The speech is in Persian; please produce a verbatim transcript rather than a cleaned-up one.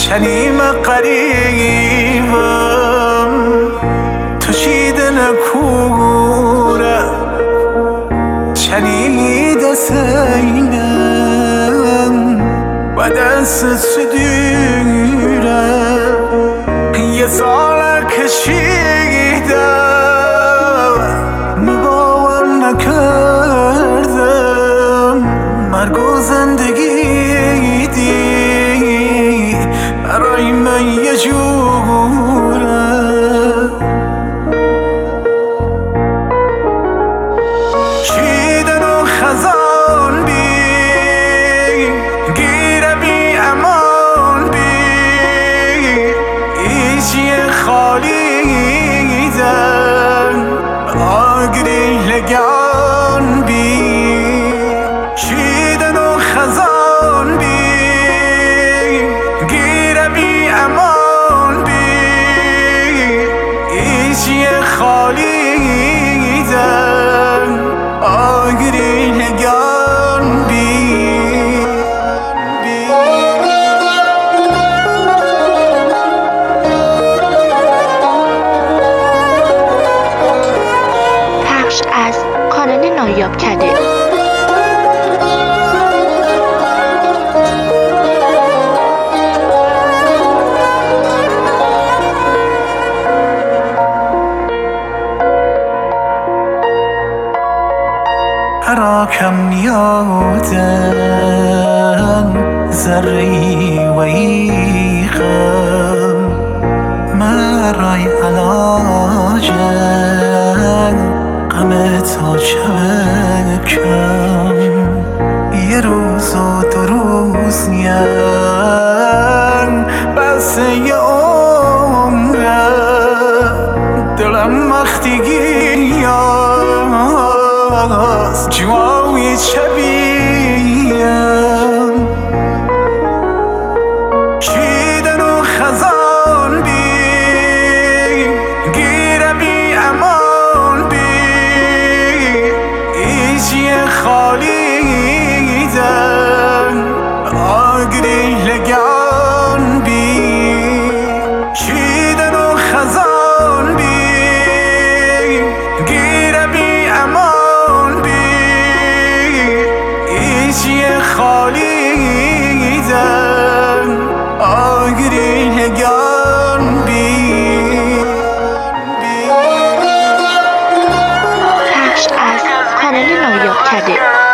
شنیم قریبم تو چیده نکوره چنید سینم و دست سدیره یه سال کشیدم باور نکردم مرگ و زندگی دی برای من یه جوره چیدن و خزان بی گیره بی امان بی ایچی خالی دن آگری لگان بی چیدن و خزان بی گیره بی امان بی ایچی خالی دن آگری لگان بی پخش از کانال نایابکده. حراکم نیادن ذرهی و ایغم مرای علاجن غم تا چکم یه روز و دو روز نیم بس یه عمره دلم مختگی از جوای چبیم چیدن و خزان بی گیره بی امان بی ایچی خالی دن آگری لگان بی چیدن و خزان بی گیره بی امان بی ایچی خالی دن آگری لگان بی پخش از کانال نایابکده.